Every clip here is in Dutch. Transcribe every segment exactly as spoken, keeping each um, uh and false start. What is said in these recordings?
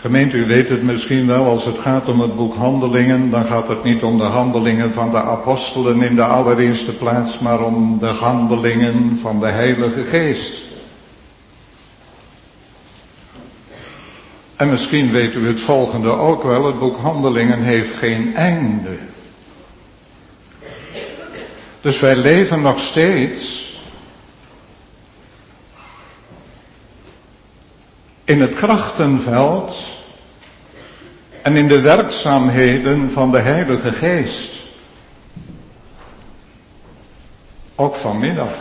Gemeente, u weet het misschien wel, als het gaat om het boek Handelingen, dan gaat het niet om de handelingen van de apostelen in de allereerste plaats, maar om de handelingen van de Heilige Geest. En misschien weet u het volgende ook wel, het boek Handelingen heeft geen einde. Dus wij leven nog steeds in het krachtenveld en in de werkzaamheden van de Heilige Geest. Ook vanmiddag.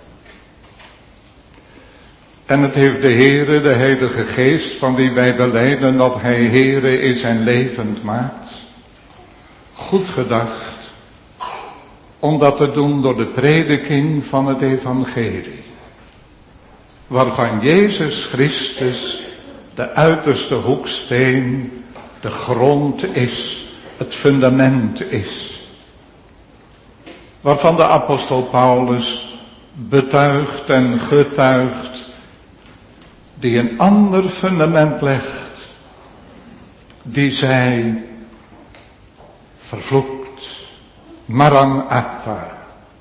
En het heeft de Heere, de Heilige Geest, van wie wij belijden dat Hij Heere is en levend maakt, goed gedacht om dat te doen door de prediking van het evangelie, waarvan Jezus Christus de uiterste hoeksteen, de grond is, het fundament is. Waarvan de apostel Paulus betuigt en getuigt, die een ander fundament legt, die zij vervloekt. Maranatha.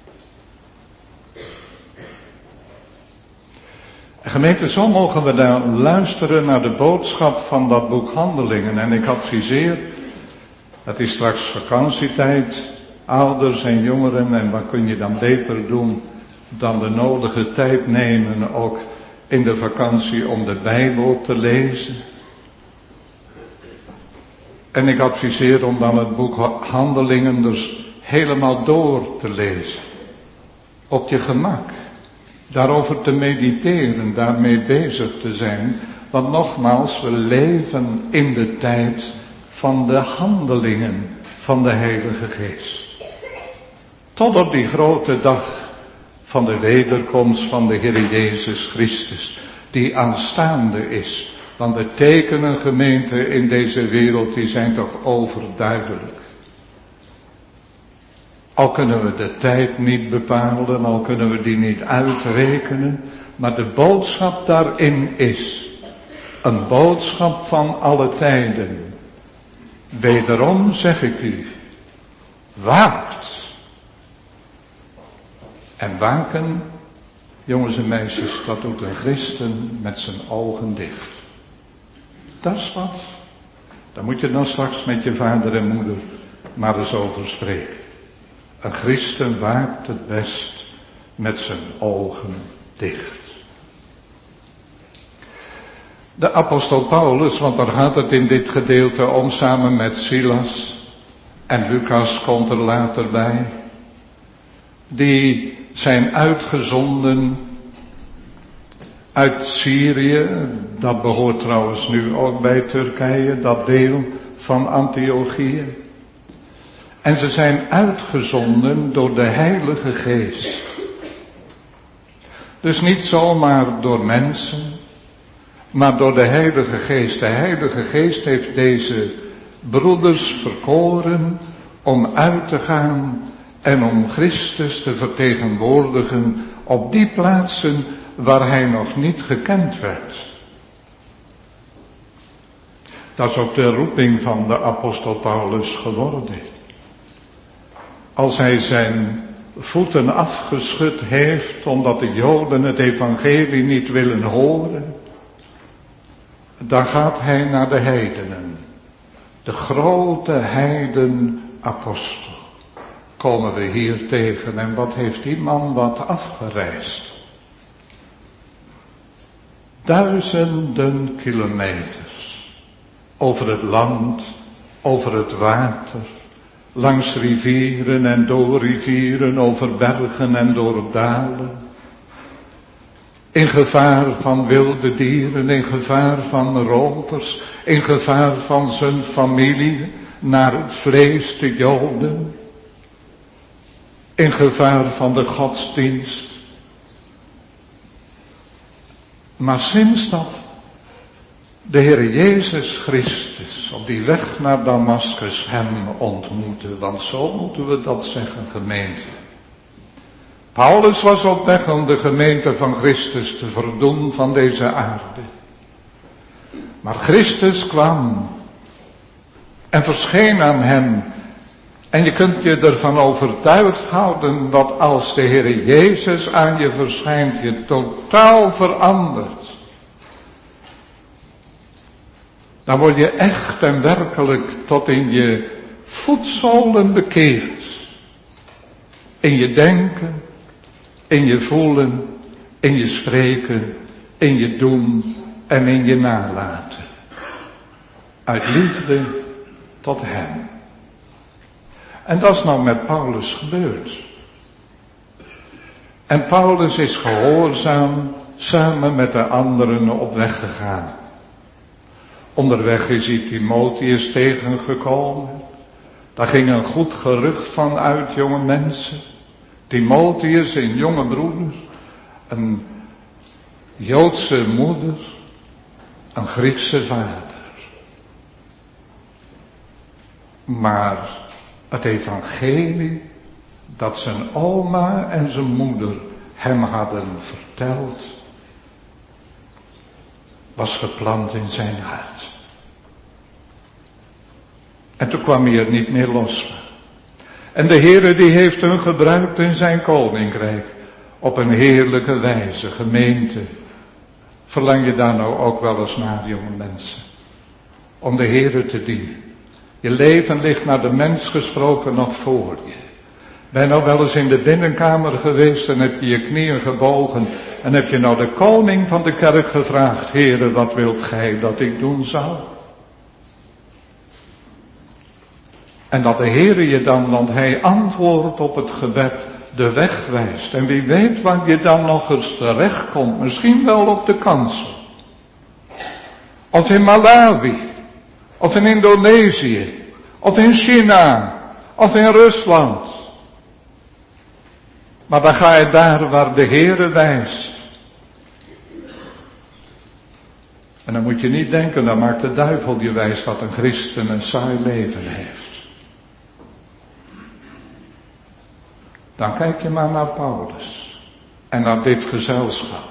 Gemeente, zo mogen we dan luisteren naar de boodschap van dat boek Handelingen. En ik adviseer, het is straks vakantietijd, ouders en jongeren, en wat kun je dan beter doen dan de nodige tijd nemen, ook in de vakantie, om de Bijbel te lezen. En ik adviseer om dan het boek Handelingen dus helemaal door te lezen. Op je gemak. Daarover te mediteren, daarmee bezig te zijn. Want nogmaals, we leven in de tijd van de handelingen van de Heilige Geest. Tot op die grote dag van de wederkomst van de Heer Jezus Christus, die aanstaande is. Want de tekenen, gemeente, in deze wereld, die zijn toch overduidelijk. Al kunnen we de tijd niet bepalen, al kunnen we die niet uitrekenen, maar de boodschap daarin is een boodschap van alle tijden. Wederom zeg ik u, waakt. En waken, jongens en meisjes, dat doet een christen met zijn ogen dicht. Dat is wat. Daar moet je dan straks met je vader en moeder maar eens over spreken. Een christen waakt het best met zijn ogen dicht. De apostel Paulus, want daar gaat het in dit gedeelte om, samen met Silas, en Lucas komt er later bij, die zijn uitgezonden uit Syrië, dat behoort trouwens nu ook bij Turkije, dat deel van Antiochië. En ze zijn uitgezonden door de Heilige Geest. Dus niet zomaar door mensen, maar door de Heilige Geest. De Heilige Geest heeft deze broeders verkoren om uit te gaan en om Christus te vertegenwoordigen op die plaatsen waar hij nog niet gekend werd. Dat is ook de roeping van de apostel Paulus geworden. Als hij zijn voeten afgeschud heeft omdat de Joden het evangelie niet willen horen, dan gaat hij naar de heidenen. De grote heidenapostel komen we hier tegen. En wat heeft die man wat afgereisd? Duizenden kilometers. Over het land, over het water, langs rivieren en door rivieren, over bergen en door dalen. In gevaar van wilde dieren, in gevaar van rovers, in gevaar van zijn familie, naar het vlees te Joden. In gevaar van de godsdienst. Maar sinds dat de Heer Jezus Christus op die weg naar Damaskus hem ontmoette, want zo moeten we dat zeggen, gemeente. Paulus was op weg om de gemeente van Christus te verdoen van deze aarde. Maar Christus kwam en verscheen aan hem. En je kunt je ervan overtuigd houden dat als de Heer Jezus aan je verschijnt, je totaal verandert. Dan word je echt en werkelijk tot in je voetzolen bekeerd. In je denken, in je voelen, in je spreken, in je doen en in je nalaten. Uit liefde tot hem. En dat is nou met Paulus gebeurd. En Paulus is gehoorzaam samen met de anderen op weg gegaan. Onderweg is hij Timotheus tegengekomen. Daar ging een goed gerucht van uit, jonge mensen. Timotheus, een jonge broeder, een Joodse moeder, een Griekse vader. Maar het evangelie dat zijn oma en zijn moeder hem hadden verteld, was geplant in zijn hart. En toen kwam hij er niet meer los van. En de Heere die heeft hem gebruikt in zijn koninkrijk op een heerlijke wijze. Gemeente, verlang je daar nou ook wel eens naar, jonge mensen? Om de Heere te dienen. Je leven ligt naar de mens gesproken nog voor je. Ben je nou wel eens in de binnenkamer geweest en heb je je knieën gebogen en heb je nou de koning van de kerk gevraagd: Heere, wat wilt gij dat ik doen zou? En dat de Heere je dan, want hij antwoordt op het gebed, de weg wijst. En wie weet waar je dan nog eens terecht komt. Misschien wel op de kansel. Of in Malawi. Of in Indonesië. Of in China. Of in Rusland. Maar dan ga je daar waar de Heere wijst. En dan moet je niet denken, dan maakt de duivel je wijs dat een christen een saai leven heeft. Dan kijk je maar naar Paulus en naar dit gezelschap.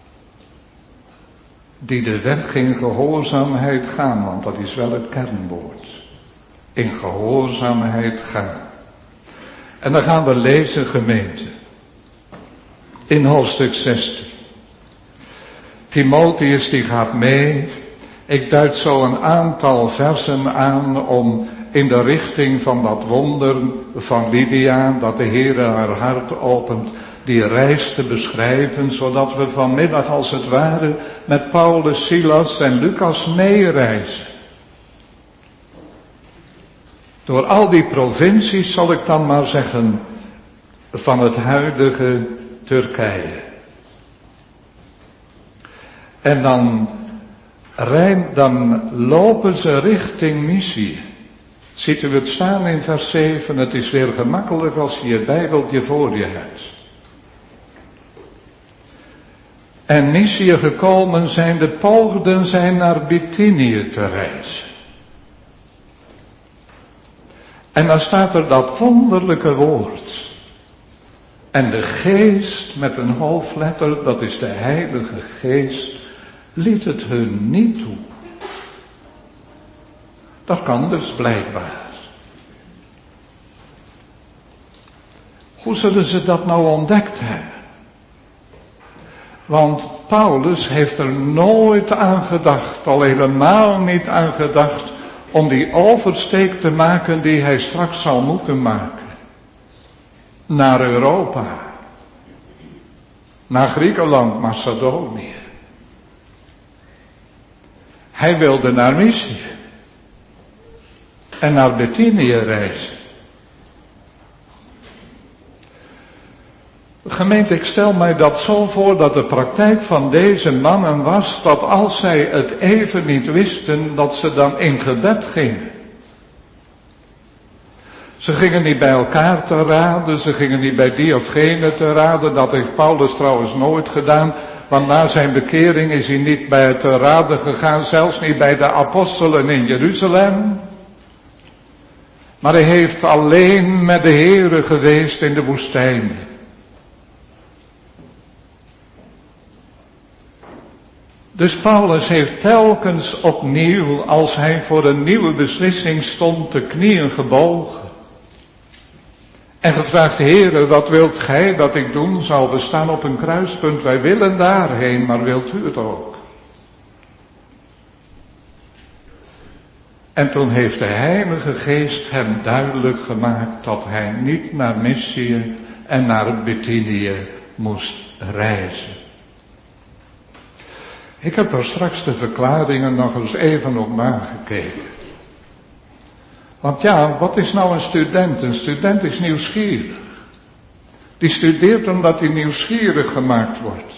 Die de weg in gehoorzaamheid gaan, want dat is wel het kernwoord. In gehoorzaamheid gaan. En dan gaan we lezen, gemeente. In hoofdstuk zestien. Timotheus die gaat mee. Ik duid zo een aantal versen aan om in de richting van dat wonder van Lydia, dat de Heere haar hart opent, die reis te beschrijven, zodat we vanmiddag als het ware met Paulus, Silas en Lucas meereizen. Door al die provincies, zal ik dan maar zeggen, van het huidige Turkije. En dan, dan lopen ze richting Mysië. Ziet u het staan in vers zeven, het is weer gemakkelijk als je je bijbeltje voor je hebt. En Mysië gekomen zijn, de poogden zijn naar Bithynië te reizen. En dan staat er dat wonderlijke woord. En de geest met een hoofdletter, dat is de Heilige Geest, liet het hun niet toe. Dat kan dus blijkbaar. Hoe zullen ze dat nou ontdekt hebben? Want Paulus heeft er nooit aan gedacht, al helemaal niet aan gedacht, om die oversteek te maken die hij straks zal moeten maken. Naar Europa. Naar Griekenland, Macedonië. Hij wilde naar Mysië. En naar Bithynië reizen. Gemeente, ik stel mij dat zo voor dat de praktijk van deze mannen was dat als zij het even niet wisten, dat ze dan in gebed gingen. Ze gingen niet bij elkaar te raden, ze gingen niet bij die of gene te raden. Dat heeft Paulus trouwens nooit gedaan, want na zijn bekering is hij niet bij het te raden gegaan, zelfs niet bij de apostelen in Jeruzalem. Maar hij heeft alleen met de Heere geweest in de woestijn. Dus Paulus heeft telkens opnieuw, als hij voor een nieuwe beslissing stond, de knieën gebogen. En gevraagd, Heere, wat wilt gij dat ik doen zal? We staan op een kruispunt, wij willen daarheen, maar wilt u het ook? En toen heeft de Heilige Geest hem duidelijk gemaakt dat hij niet naar Mysië en naar Bithynië moest reizen. Ik heb er straks de verklaringen nog eens even op nagekeken. Want ja, wat is nou een student? Een student is nieuwsgierig. Die studeert omdat hij nieuwsgierig gemaakt wordt.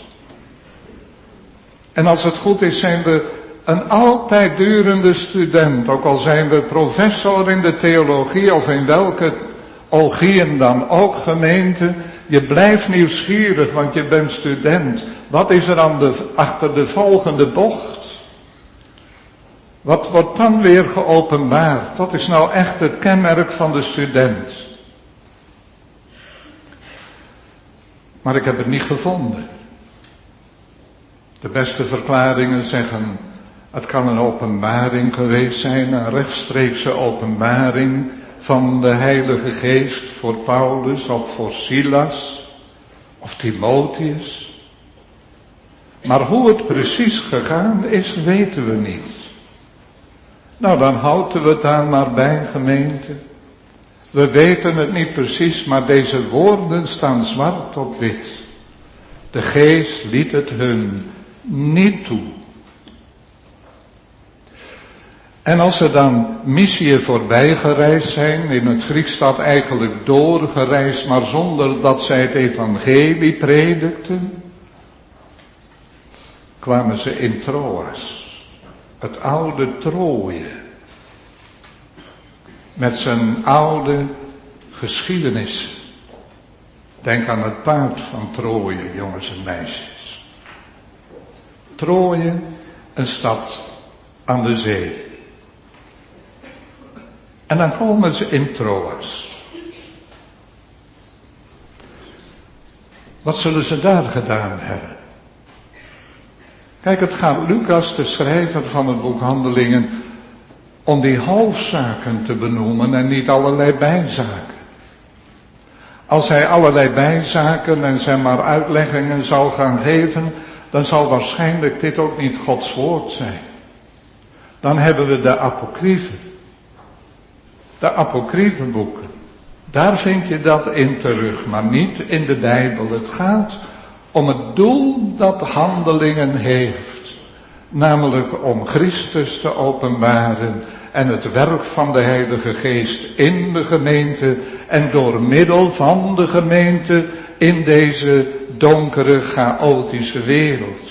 En als het goed is, zijn we een altijd durende student. Ook al zijn we professor in de theologie of in welke ogieën dan ook, gemeente. Je blijft nieuwsgierig, want je bent student. Wat is er aan de, achter de volgende bocht? Wat wordt dan weer geopenbaard? Dat is nou echt het kenmerk van de student. Maar ik heb het niet gevonden. De beste verklaringen zeggen, het kan een openbaring geweest zijn, een rechtstreekse openbaring van de Heilige Geest voor Paulus of voor Silas of Timotheus. Maar hoe het precies gegaan is, weten we niet. Nou, dan houden we het daar maar bij, gemeente. We weten het niet precies, maar deze woorden staan zwart op wit. De Geest liet het hun niet toe. En als ze dan Mysië voorbij gereisd zijn, in het Grieks staat eigenlijk doorgereisd, maar zonder dat zij het evangelie predikten, kwamen ze in Troas, het oude Troje, met zijn oude geschiedenis. Denk aan het paard van Troje, jongens en meisjes. Troje, een stad aan de zee. En dan komen ze in Troas. Wat zullen ze daar gedaan hebben? Kijk, het gaat Lucas, de schrijver van het boek Handelingen, om die hoofdzaken te benoemen en niet allerlei bijzaken. Als hij allerlei bijzaken en zeg maar uitleggingen zou gaan geven, dan zal waarschijnlijk dit ook niet Gods woord zijn. Dan hebben we de apocryfen. De apocryfe boeken. Daar vind je dat in terug, maar niet in de Bijbel. Het gaat om het doel dat Handelingen heeft. Namelijk om Christus te openbaren en het werk van de Heilige Geest in de gemeente en door middel van de gemeente in deze donkere, chaotische wereld.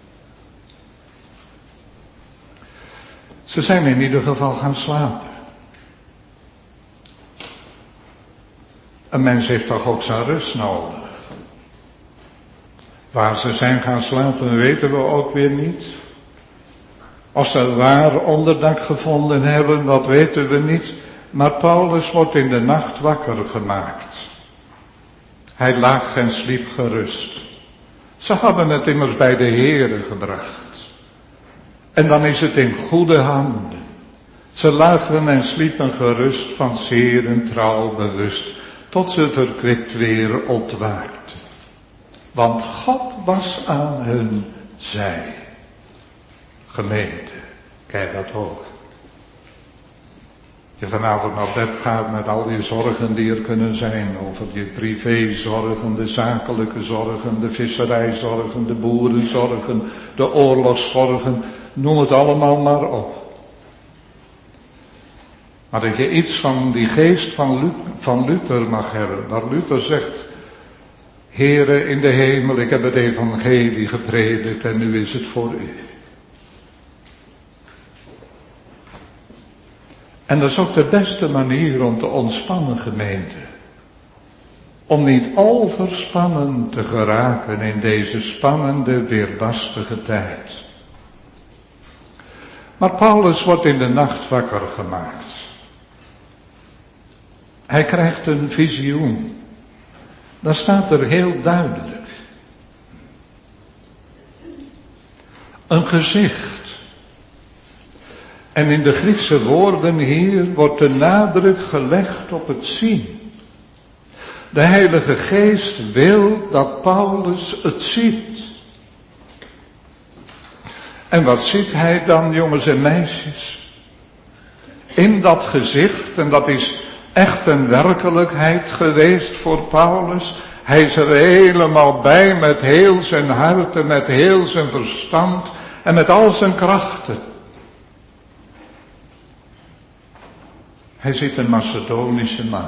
Ze zijn in ieder geval gaan slapen. Een mens heeft toch ook zijn rust nodig. Waar ze zijn gaan slapen weten we ook weer niet. Of ze waar onderdak gevonden hebben, dat weten we niet. Maar Paulus wordt in de nacht wakker gemaakt. Hij lag en sliep gerust. Ze hadden het immers bij de Heere gebracht. En dan is het in goede handen. Ze lagen en sliepen gerust, van zeer en trouw bewust, tot ze verkwikt weer ontwaakten. Want God was aan hun zij. Gemeente, kijk dat ook. Je vanavond naar bed gaat met al die zorgen die er kunnen zijn. Over je privézorgen, de zakelijke zorgen, de visserijzorgen, de boerenzorgen, de oorlogszorgen. Noem het allemaal maar op. Maar dat je iets van die geest van Luther, van Luther mag hebben. Dat Luther zegt, Heere in de hemel, ik heb het evangelie gepredikt en nu is het voor u. En dat is ook de beste manier om te ontspannen, gemeente. Om niet overspannen te geraken in deze spannende, weerbarstige tijd. Maar Paulus wordt in de nacht wakker gemaakt. Hij krijgt een visioen. Dat staat er heel duidelijk. een gezicht. En in de Griekse woorden hier wordt de nadruk gelegd op het zien. De Heilige Geest wil dat Paulus het ziet. En wat ziet hij dan, jongens en meisjes? In dat gezicht, en dat is echt een werkelijkheid geweest voor Paulus. Hij is er helemaal bij met heel zijn hart en met heel zijn verstand en met al zijn krachten. Hij ziet een Macedonische man.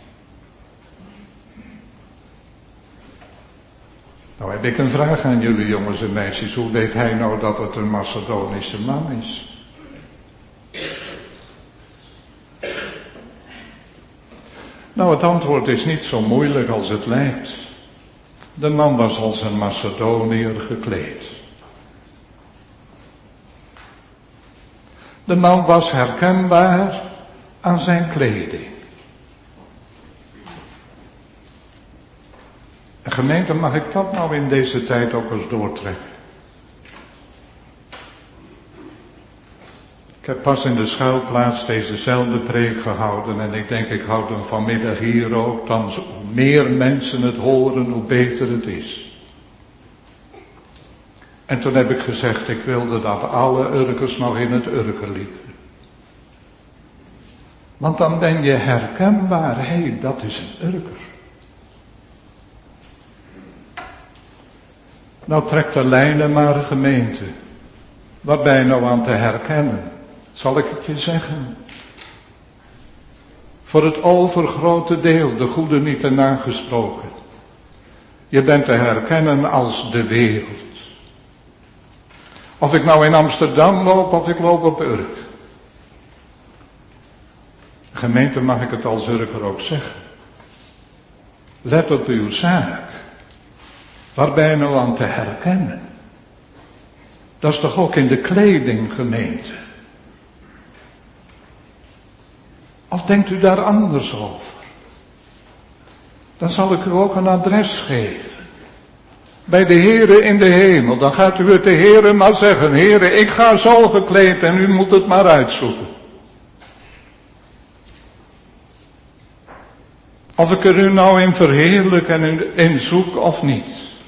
Nou heb ik een vraag aan jullie jongens en meisjes. Hoe weet hij nou dat het een Macedonische man is? Nou, het antwoord is niet zo moeilijk als het lijkt. De man was als een Macedoniër gekleed. De man was herkenbaar aan zijn kleding. En gemeente, mag ik dat nou in deze tijd ook eens doortrekken? Ik heb pas in de schuilplaats dezezelfde preek gehouden en ik denk ik houd hem vanmiddag hier ook. Dan hoe meer mensen het horen, hoe beter het is. En toen heb ik gezegd, ik wilde dat alle Urkers nog in het Urker liepen. Want dan ben je herkenbaar, hé, hey, dat is een Urker. Nou trek de lijnen maar, gemeente. Wat ben je nou aan te herkennen? Zal ik het je zeggen? Voor het overgrote deel, de goede niet erna gesproken. Je bent te herkennen als de wereld. Of ik nou in Amsterdam loop of ik loop op Urk. Gemeente, mag ik het als Urker ook zeggen. Let op uw zaak. Waar ben je nou aan te herkennen? Dat is toch ook in de kleding, gemeente? Of denkt u daar anders over? Dan zal ik u ook een adres geven. Bij de Heere in de hemel. Dan gaat u het de Heere maar zeggen. Heere, ik ga zo gekleed en u moet het maar uitzoeken. Of ik er u nou in verheerlijk en in zoek of niet.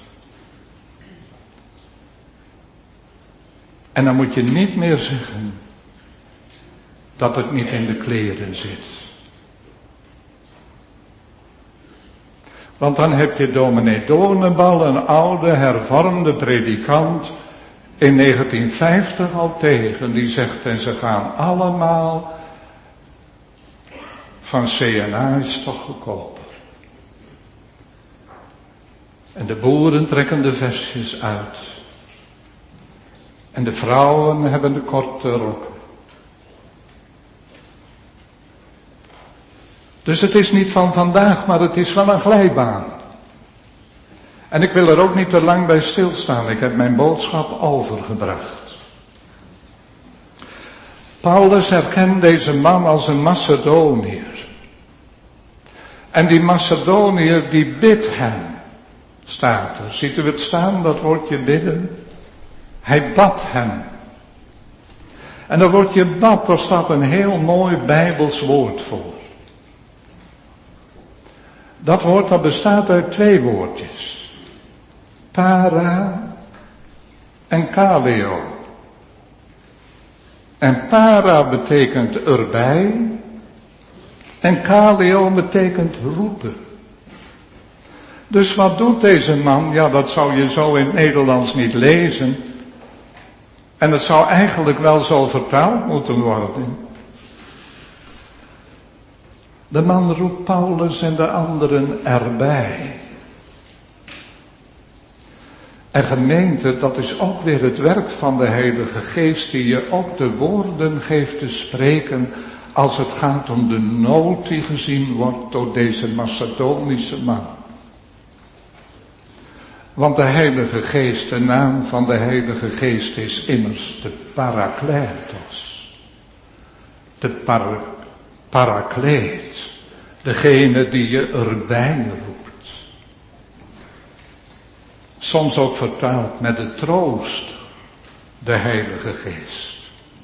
En dan moet je niet meer zeggen dat het niet in de kleren zit. Want dan heb je dominee Donebal, een oude hervormde predikant, in negentien vijftig al tegen. Die zegt, en ze gaan allemaal van C N A is toch goedkoper. En de boeren trekken de vestjes uit. En de vrouwen hebben de korte rokken. Dus het is niet van vandaag, maar het is wel een glijbaan. En ik wil er ook niet te lang bij stilstaan. Ik heb mijn boodschap overgebracht. Paulus herkent deze man als een Macedoniër. En die Macedoniër die bidt hem, staat er. Ziet u het staan, dat woordje bidden? Hij bad hem. En dat woordje bad, daar staat een heel mooi Bijbels woord voor. Dat woord dat bestaat uit twee woordjes. Para en kaleo. En para betekent erbij. En kaleo betekent roepen. Dus wat doet deze man? Ja, dat zou je zo in het Nederlands niet lezen. En het zou eigenlijk wel zo vertaald moeten worden. De man roept Paulus en de anderen erbij. En gemeente, dat is ook weer het werk van de Heilige Geest, die je ook de woorden geeft te spreken als het gaat om de nood die gezien wordt door deze Macedonische man. Want de Heilige Geest, de naam van de Heilige Geest is immers de Parakletos. De par, Parakleet. Degene die je erbij roept. Soms ook vertaald met de troost. de Heilige Geest.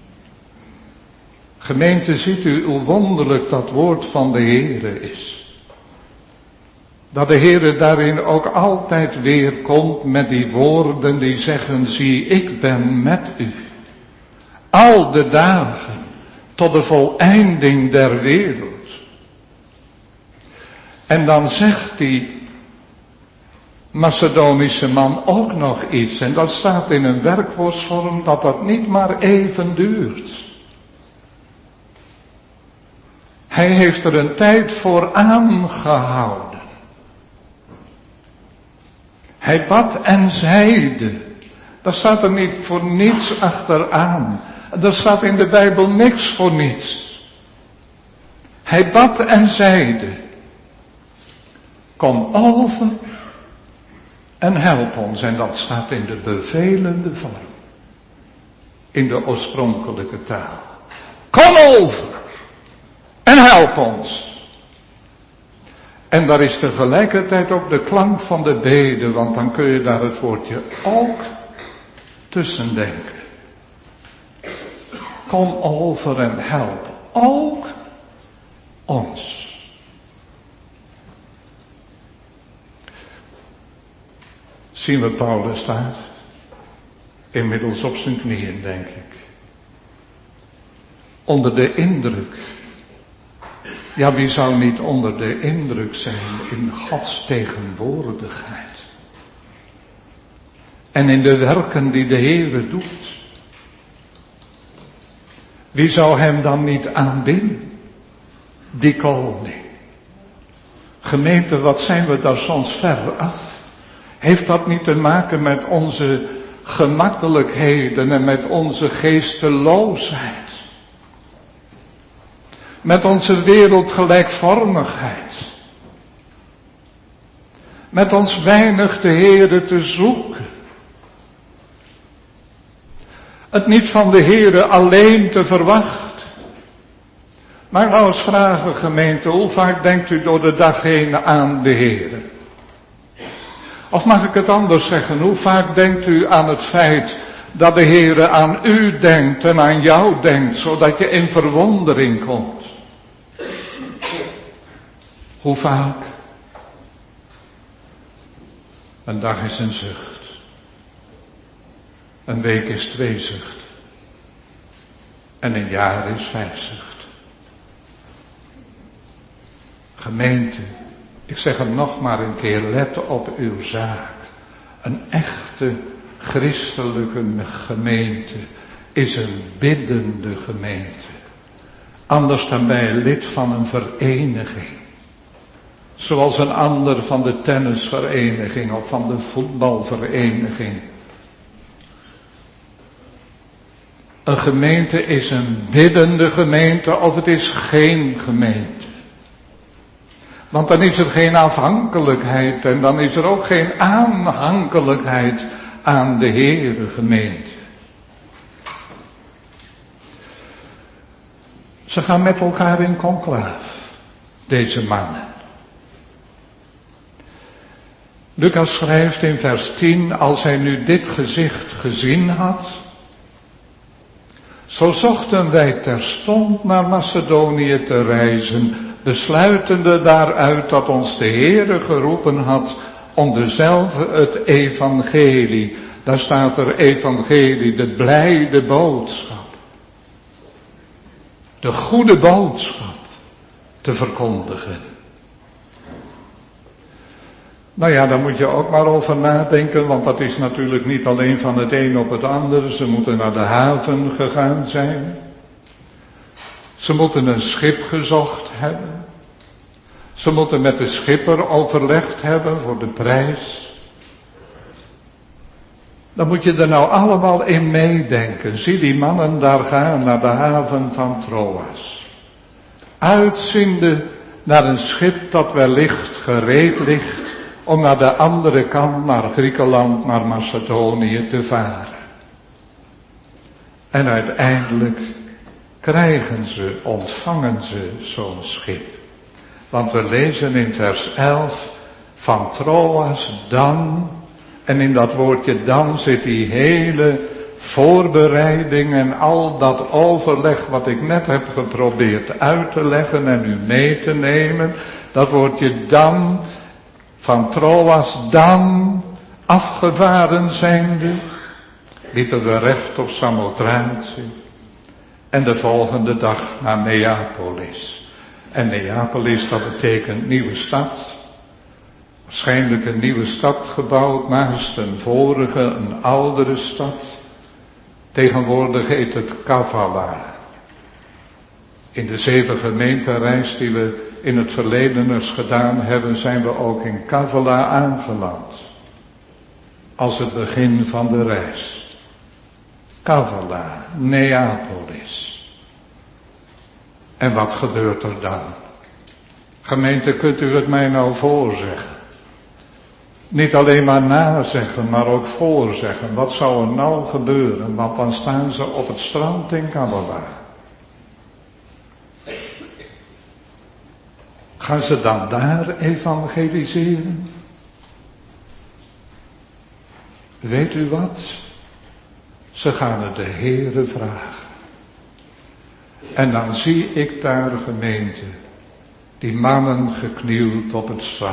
Gemeente, ziet u hoe wonderlijk dat woord van de Heere is. Dat de Heere daarin ook altijd weer komt met die woorden die zeggen, zie, ik ben met u. Al de dagen tot de voleinding der wereld. En dan zegt die Macedonische man ook nog iets. En dat staat in een werkwoordsvorm dat dat niet maar even duurt. Hij heeft er een tijd voor aangehouden. Hij bad en zeide. Daar staat er niet voor niets achteraan. Er staat in de Bijbel niks voor niets. Hij bad en zeide. Kom over en help ons. En dat staat in de bevelende vorm. In de oorspronkelijke taal. Kom over en help ons. En daar is tegelijkertijd ook de klank van de bede, want dan kun je daar het woordje ook tussen denken. Kom over en help ook ons. Zien we Paulus daar? Inmiddels op zijn knieën, denk ik. Onder de indruk. Ja, wie zou niet onder de indruk zijn in Gods tegenwoordigheid? En in de werken die de Heere doet. Wie zou hem dan niet aanbidden? Die koning. Gemeente, wat zijn we daar soms ver af? Heeft dat niet te maken met onze gemakkelijkheden en met onze geesteloosheid? Met onze wereldgelijkvormigheid. Met ons weinig de Heere te zoeken. Het niet van de Heere alleen te verwachten. Maar nou eens vragen, gemeente, hoe vaak denkt u door de dag heen aan de Heere? Of mag ik het anders zeggen, hoe vaak denkt u aan het feit dat de Heere aan u denkt en aan jou denkt, zodat je in verwondering komt? Hoe vaak? Een dag is een zucht. Een week is twee zucht. En een jaar is vijf zucht. Gemeente, ik zeg het nog maar een keer, let op uw zaak. Een echte christelijke gemeente is een biddende gemeente. Anders dan bij een lid van een vereniging. Zoals een ander van de tennisvereniging of van de voetbalvereniging. Een gemeente is een biddende gemeente of het is geen gemeente. Want dan is er geen afhankelijkheid en dan is er ook geen aanhankelijkheid aan de Heere, gemeente. Ze gaan met elkaar in conclaaf, deze mannen. Lucas schrijft in vers tien, als hij nu dit gezicht gezien had, zo zochten wij terstond naar Macedonië te reizen, besluitende daaruit dat ons de Heere geroepen had om dezelfde het evangelie, daar staat er evangelie, de blijde boodschap, de goede boodschap te verkondigen. Nou ja, daar moet je ook maar over nadenken, want dat is natuurlijk niet alleen van het een op het andere. Ze moeten naar de haven gegaan zijn. Ze moeten een schip gezocht hebben. Ze moeten met de schipper overlegd hebben voor de prijs. Dan moet je er nou allemaal in meedenken. Zie die mannen daar gaan naar de haven van Troas. Uitziende naar een schip dat wellicht gereed ligt om naar de andere kant, naar Griekenland, naar Macedonië te varen. En uiteindelijk krijgen ze, ontvangen ze zo'n schip. Want we lezen in vers elf, van Troas dan, en in dat woordje dan zit die hele voorbereiding en al dat overleg wat ik net heb geprobeerd uit te leggen en u mee te nemen, dat wordt je dan van Troas dan afgevaren zijnde, liepen we recht op Samothrace en de volgende dag naar Neapolis. En Neapolis, dat betekent nieuwe stad. Waarschijnlijk een nieuwe stad gebouwd naast een vorige, een oudere stad. Tegenwoordig heet het Kavala. In de zeven gemeentereis die we in het verleden eens gedaan hebben, zijn we ook in Kavala aangeland. Als het begin van de reis. Kavala, Neapolis. En wat gebeurt er dan? Gemeente, kunt u het mij nou voorzeggen? Niet alleen maar nazeggen, maar ook voorzeggen. Wat zou er nou gebeuren? Want dan staan ze op het strand in Kavala. Gaan ze dan daar evangeliseren? Weet u wat? Ze gaan het de Heere vragen. En dan zie ik daar, gemeente, die mannen geknield op het strand.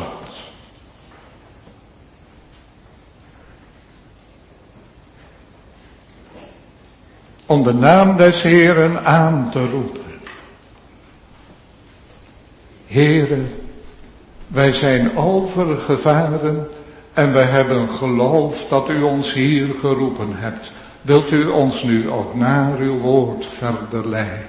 Om de naam des Heeren aan te roepen. Heere, wij zijn overgevaren en wij hebben geloof dat u ons hier geroepen hebt. Wilt u ons nu ook naar uw woord verder leiden?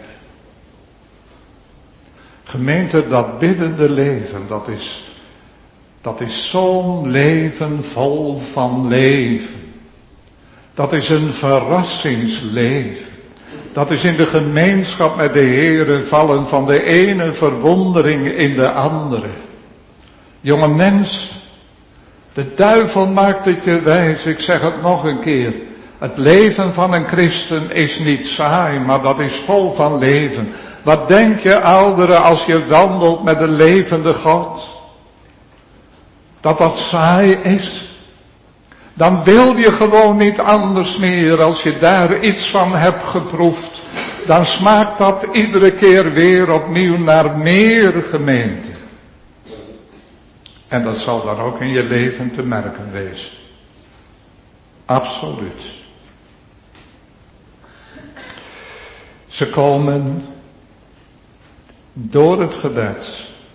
Gemeente, dat biddende leven, dat is, dat is zo'n leven vol van leven. Dat is een verrassingsleven. Dat is in de gemeenschap met de Heere vallen van de ene verwondering in de andere. Jonge mens, de duivel maakt het je wijs, ik zeg het nog een keer. Het leven van een christen is niet saai, maar dat is vol van leven. Wat denk je, ouderen, als je wandelt met de levende God? Dat dat saai is? Dan wil je gewoon niet anders meer. Als je daar iets van hebt geproefd, dan smaakt dat iedere keer weer opnieuw naar meer, gemeente. En dat zal dan ook in je leven te merken wezen. Absoluut. Ze komen door het gebed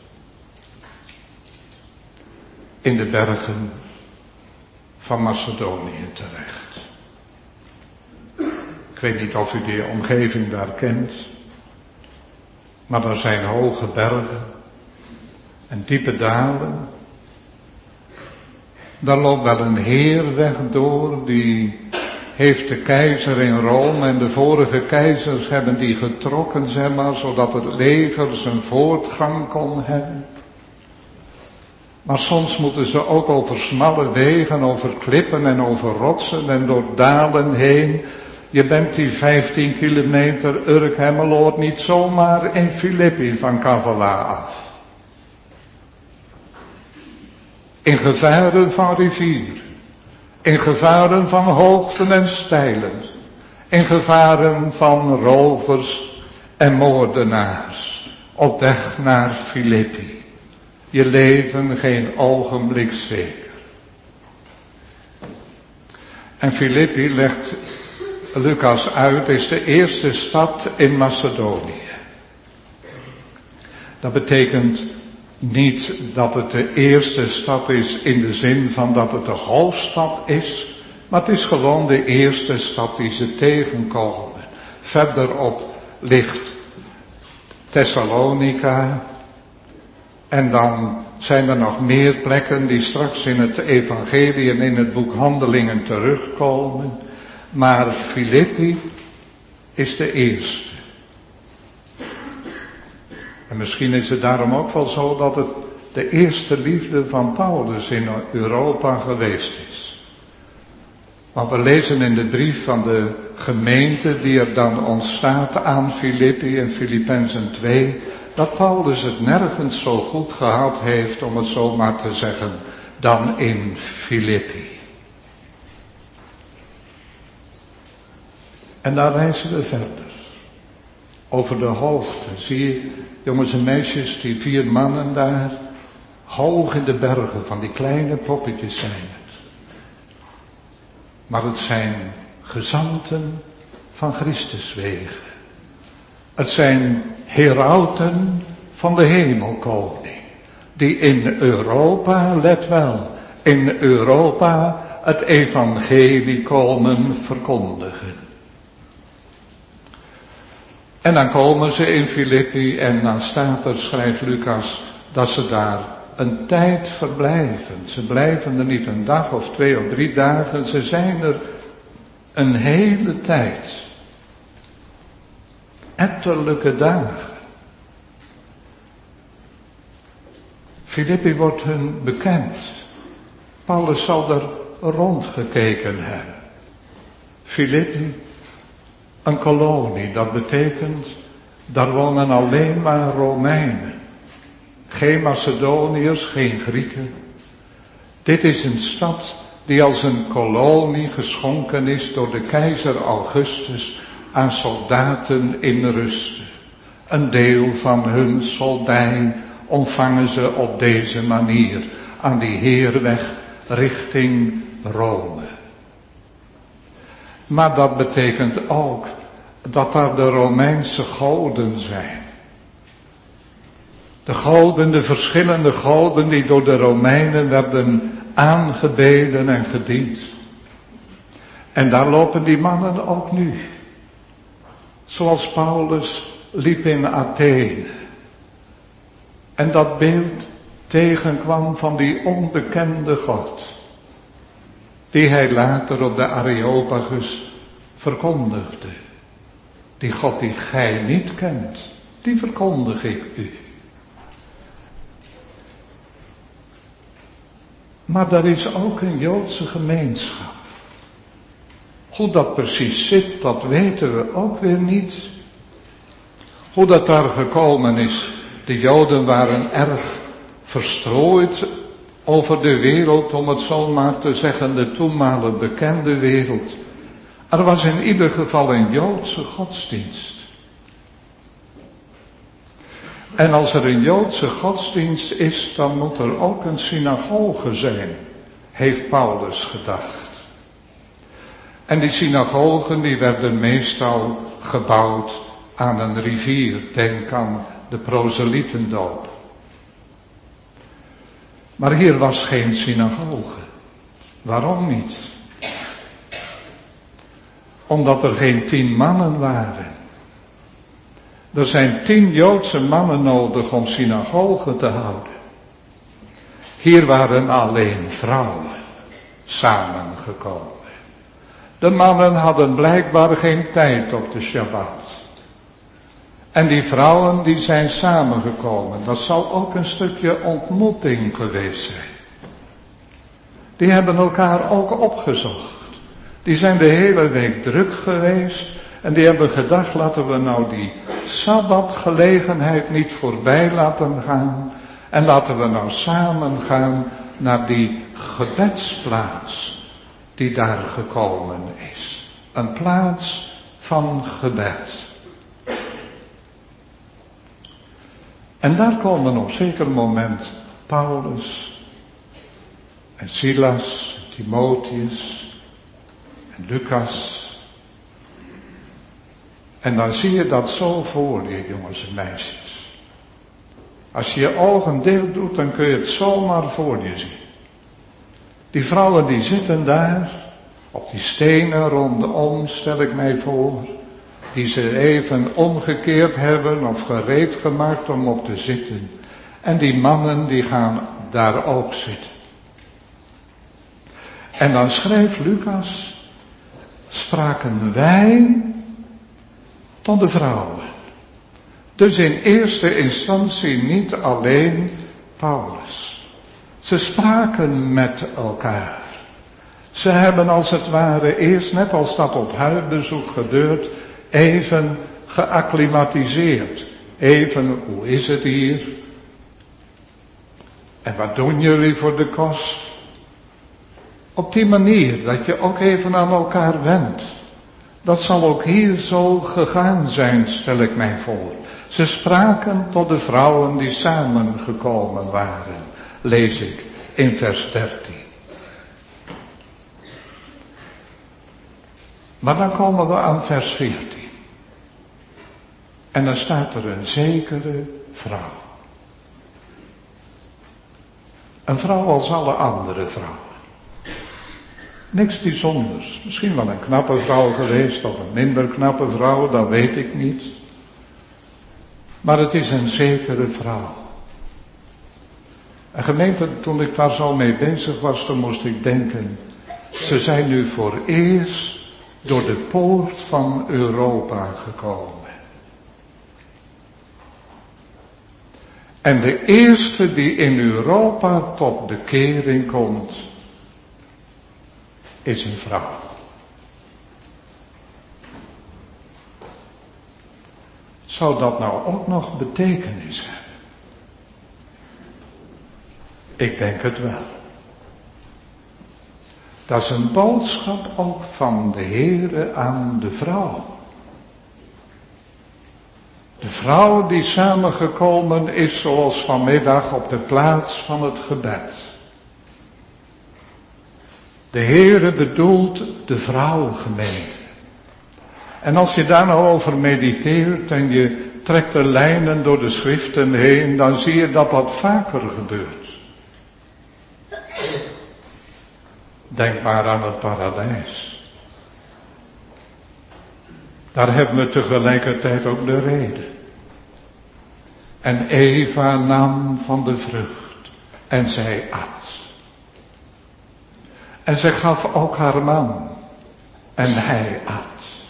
in de bergen van Macedonië terecht. Ik weet niet of u die omgeving daar kent, maar er zijn hoge bergen en diepe dalen. Daar loopt wel een heerweg door, die heeft de keizer in Rome en de vorige keizers hebben die getrokken, zeg maar, zodat het leger zijn voortgang kon hebben. Maar soms moeten ze ook over smalle wegen, over klippen en over rotsen en door dalen heen. Je bent die vijftien kilometer Urk-Hemmeloord niet zomaar in Filippi van Kavala af. In gevaren van rivieren, in gevaren van hoogten en steilen, in gevaren van rovers en moordenaars, op weg naar Filippi. Je leven geen ogenblik zeker. En Filippi, legt Lucas uit, is de eerste stad in Macedonië. Dat betekent niet dat het de eerste stad is in de zin van dat het de hoofdstad is, maar het is gewoon de eerste stad die ze tegenkomen. Verderop ligt Thessalonica. En dan zijn er nog meer plekken die straks in het evangelie en in het boek Handelingen terugkomen. Maar Filippi is de eerste. En misschien is het daarom ook wel zo dat het de eerste liefde van Paulus in Europa geweest is. Want we lezen in de brief van de gemeente die er dan ontstaat aan Filippi in Filippenzen twee... dat Paulus het nergens zo goed gehad heeft, om het zo maar te zeggen, dan in Filippi. En dan reizen we verder. Over de hoogte. Zie je, jongens en meisjes, die vier mannen daar. Hoog in de bergen, van die kleine poppetjes zijn het. Maar het zijn gezanten van Christus wegen. Het zijn herauten van de hemelkoning. Die in Europa, let wel, in Europa het evangelie komen verkondigen. En dan komen ze in Filippi en dan staat er, schrijft Lucas, dat ze daar een tijd verblijven. Ze blijven er niet een dag of twee of drie dagen, ze zijn er een hele tijd. Etterlijke dagen. Filippi wordt hun bekend. Paulus zal er rondgekeken hebben. Filippi, een kolonie, dat betekent, daar wonen alleen maar Romeinen. Geen Macedoniërs, geen Grieken. Dit is een stad die als een kolonie geschonken is door de keizer Augustus aan soldaten in rusten. Een deel van hun soldij ontvangen ze op deze manier aan die heerweg richting Rome. Maar dat betekent ook dat daar de Romeinse goden zijn. De goden, de verschillende goden die door de Romeinen werden aangebeden en gediend. En daar lopen die mannen ook nu. Zoals Paulus liep in Athene. En dat beeld tegenkwam van die onbekende God. Die hij later op de Areopagus verkondigde. Die God die gij niet kent, die verkondig ik u. Maar daar is ook een Joodse gemeenschap. Hoe dat precies zit, dat weten we ook weer niet. Hoe dat daar gekomen is, de Joden waren erg verstrooid over de wereld, om het zo maar te zeggen, de toenmalig bekende wereld. Er was in ieder geval een Joodse godsdienst. En als er een Joodse godsdienst is, dan moet er ook een synagoge zijn, heeft Paulus gedacht. En die synagogen die werden meestal gebouwd aan een rivier, denk aan de proselietendoop. Maar hier was geen synagoge. Waarom niet? Omdat er geen tien mannen waren. Er zijn tien Joodse mannen nodig om synagogen te houden. Hier waren alleen vrouwen samengekomen. De mannen hadden blijkbaar geen tijd op de Shabbat. En die vrouwen die zijn samengekomen. Dat zal ook een stukje ontmoeting geweest zijn. Die hebben elkaar ook opgezocht. Die zijn de hele week druk geweest. En die hebben gedacht, laten we nou die Sabbatgelegenheid niet voorbij laten gaan. En laten we nou samen gaan naar die gebedsplaats die daar gekomen is. Een plaats van gebed. En daar komen op zeker moment Paulus en Silas, en Timotheus en Lucas. En dan zie je dat zo voor je, jongens en meisjes. Als je je ogen dicht doet, dan kun je het zomaar voor je zien. Die vrouwen die zitten daar, op die stenen rondom, stel ik mij voor, die ze even omgekeerd hebben of gereed gemaakt om op te zitten. En die mannen die gaan daar ook zitten. En dan schrijft Lucas, spraken wij tot de vrouwen. Dus in eerste instantie niet alleen Paulus. Ze spraken met elkaar. Ze hebben als het ware eerst, net als dat op huisbezoek gebeurt, even geacclimatiseerd. Even, hoe is het hier? En wat doen jullie voor de kost? Op die manier, dat je ook even aan elkaar wendt. Dat zal ook hier zo gegaan zijn, stel ik mij voor. Ze spraken tot de vrouwen die samengekomen waren, lees ik in vers dertien. Maar dan komen we aan vers veertien. En dan staat er een zekere vrouw. Een vrouw als alle andere vrouwen. Niks bijzonders. Misschien wel een knappe vrouw geweest of een minder knappe vrouw, dat weet ik niet. Maar het is een zekere vrouw. En gemeente, toen ik daar zo mee bezig was, toen moest ik denken, ze zijn nu voor eerst door de poort van Europa gekomen. En de eerste die in Europa tot bekering komt, is een vrouw. Zou dat nou ook nog betekenis hebben? Ik denk het wel. Dat is een boodschap ook van de Heere aan de vrouw. De vrouw die samengekomen is zoals vanmiddag op de plaats van het gebed. De Heere bedoelt de vrouwengemeente. En als je daar nou over mediteert en je trekt de lijnen door de schriften heen, dan zie je dat dat vaker gebeurt. Denk maar aan het paradijs. Daar hebben we tegelijkertijd ook de reden. En Eva nam van de vrucht en zij at. En zij gaf ook haar man en hij at.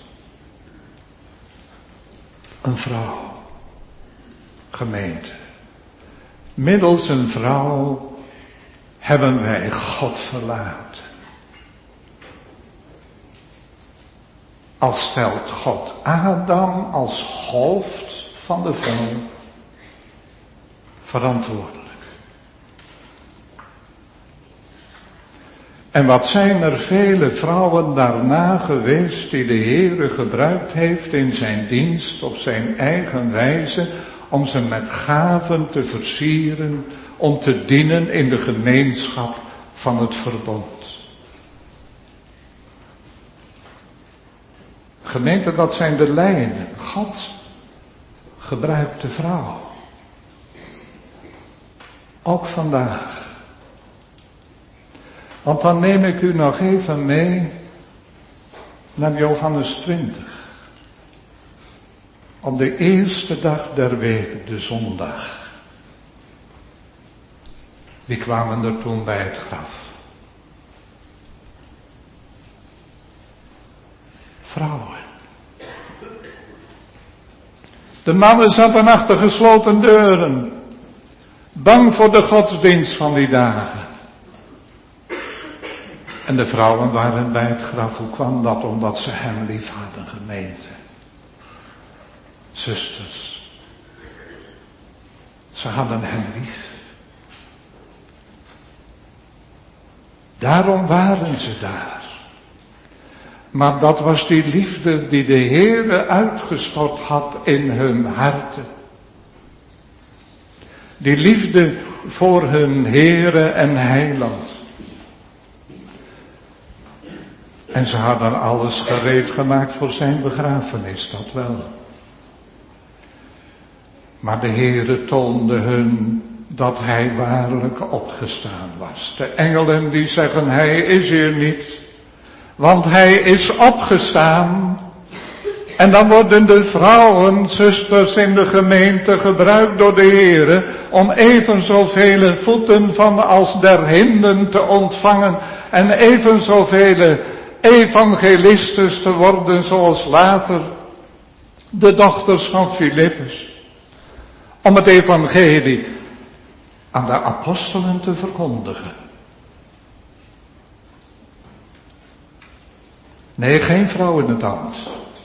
Een vrouw, gemeente. Middels een vrouw hebben wij God verlaten. Als stelt God Adam als hoofd van de vrouw verantwoordelijk. En wat zijn er vele vrouwen daarna geweest die de Heere gebruikt heeft in zijn dienst op zijn eigen wijze om ze met gaven te versieren, om te dienen in de gemeenschap van het verbond. Gemeente, dat zijn de lijnen. God gebruikt de vrouw. Ook vandaag. Want dan neem ik u nog even mee naar Johannes twintig. Op de eerste dag der week, de zondag. Wie kwamen er toen bij het graf? Vrouwen. De mannen zaten achter gesloten deuren, bang voor de godsdienst van die dagen. En de vrouwen waren bij het graf. Hoe kwam dat? Omdat ze hem lief hadden, gemeente. Zusters. Ze hadden hem lief. Daarom waren ze daar. Maar dat was die liefde die de Heere uitgestort had in hun harten. Die liefde voor hun Heere en Heiland. En ze hadden alles gereed gemaakt voor zijn begrafenis, dat wel. Maar de Heere toonde hun dat hij waarlijk opgestaan was. De engelen die zeggen, hij is hier niet. Want hij is opgestaan. En dan worden de vrouwen, zusters in de gemeente, gebruikt door de Heere om even zoveel voeten van als der hinden te ontvangen. En even zoveel evangelistes te worden zoals later de dochters van Filippus. Om het evangelie aan de apostelen te verkondigen. Nee, geen vrouw in het ambt.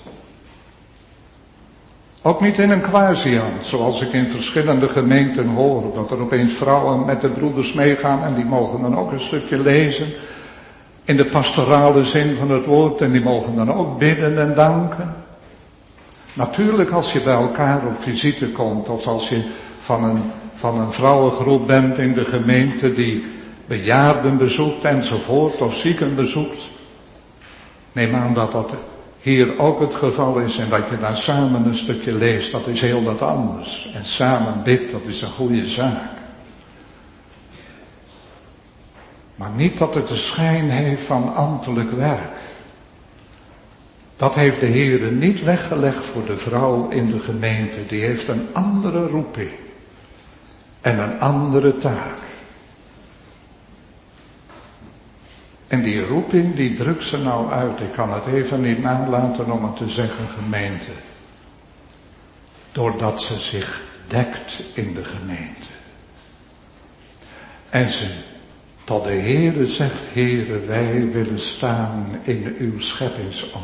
Ook niet in een quasi-ambt, zoals ik in verschillende gemeenten hoor, dat er opeens vrouwen met de broeders meegaan en die mogen dan ook een stukje lezen. In de pastorale zin van het woord, en die mogen dan ook bidden en danken. Natuurlijk als je bij elkaar op visite komt, of als je van een, van een vrouwengroep bent in de gemeente die bejaarden bezoekt enzovoort, of zieken bezoekt. Neem aan dat dat hier ook het geval is en dat je daar samen een stukje leest, dat is heel wat anders. En samen bidt, dat is een goede zaak. Maar niet dat het de schijn heeft van ambtelijk werk. Dat heeft de Heere niet weggelegd voor de vrouw in de gemeente. Die heeft een andere roeping. En een andere taak. En die roeping die drukt ze nou uit. Ik kan het even niet nalaten om het te zeggen, gemeente. Doordat ze zich dekt in de gemeente. En ze tot de Heere zegt, Heere, wij willen staan in uw scheppingsorde.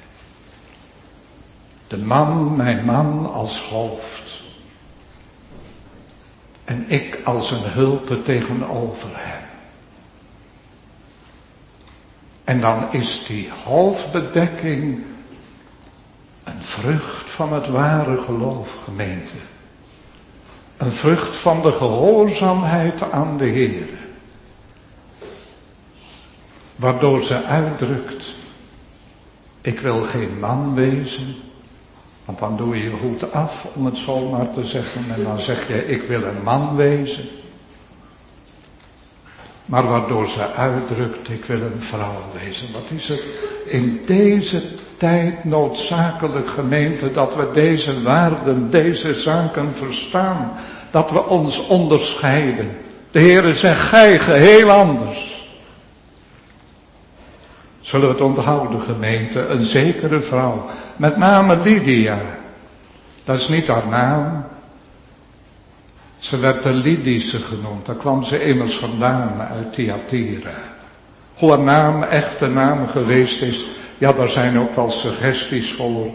De man, mijn man als hoofd. En ik als een hulpe tegenover hem. En dan is die hoofdbedekking een vrucht van het ware geloof, gemeente. Een vrucht van de gehoorzaamheid aan de Heere. Waardoor ze uitdrukt, ik wil geen man wezen, want dan doe je je goed af, om het zo maar te zeggen, en dan zeg je, ik wil een man wezen. Maar waardoor ze uitdrukt, ik wil een vrouw wezen. Wat is het in deze tijd noodzakelijk, gemeente, dat we deze waarden, deze zaken verstaan, dat we ons onderscheiden. De Heere zegt, gij geheel anders. Zullen we het onthouden, gemeente, een zekere vrouw, met name Lydia. Dat is niet haar naam. Ze werd de Lydische genoemd, daar kwam ze immers vandaan uit Thyatira. Hoe haar naam, echte naam geweest is, ja, daar zijn ook wel suggesties voor.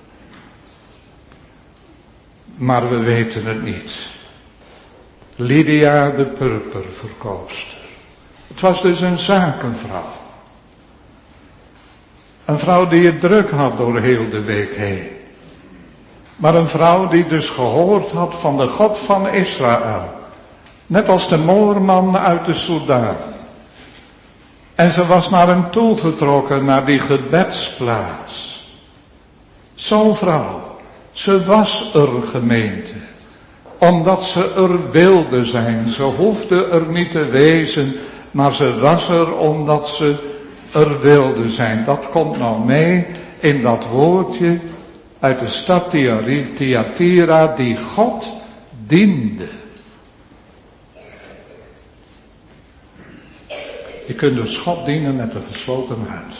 Maar we weten het niet. Lydia de purperverkoopster. Het was dus een zakenvrouw. Een vrouw die het druk had door heel de week heen. Maar een vrouw die dus gehoord had van de God van Israël. Net als de moorman uit de Soedan. En ze was naar hem toegetrokken, naar die gebedsplaats. Zo'n vrouw. Ze was er, gemeente. Omdat ze er wilde zijn. Ze hoefde er niet te wezen. Maar ze was er omdat ze er wilde zijn. Dat komt nou mee in dat woordje uit de stad Thyatira, die God diende. Je kunt dus God dienen met een gesloten hart.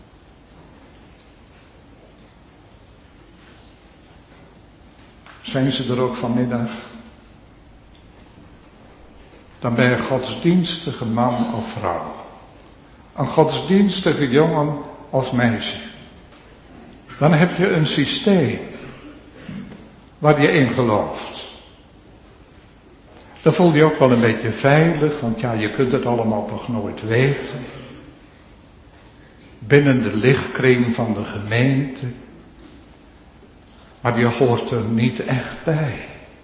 Zijn ze er ook vanmiddag? Dan ben je godsdienstige man of vrouw. Een godsdienstige jongen of meisje. Dan heb je een systeem waar je in gelooft. Dan voel je ook wel een beetje veilig, want ja, je kunt het allemaal toch nooit weten. Binnen de lichtkring van de gemeente. Maar je hoort er niet echt bij.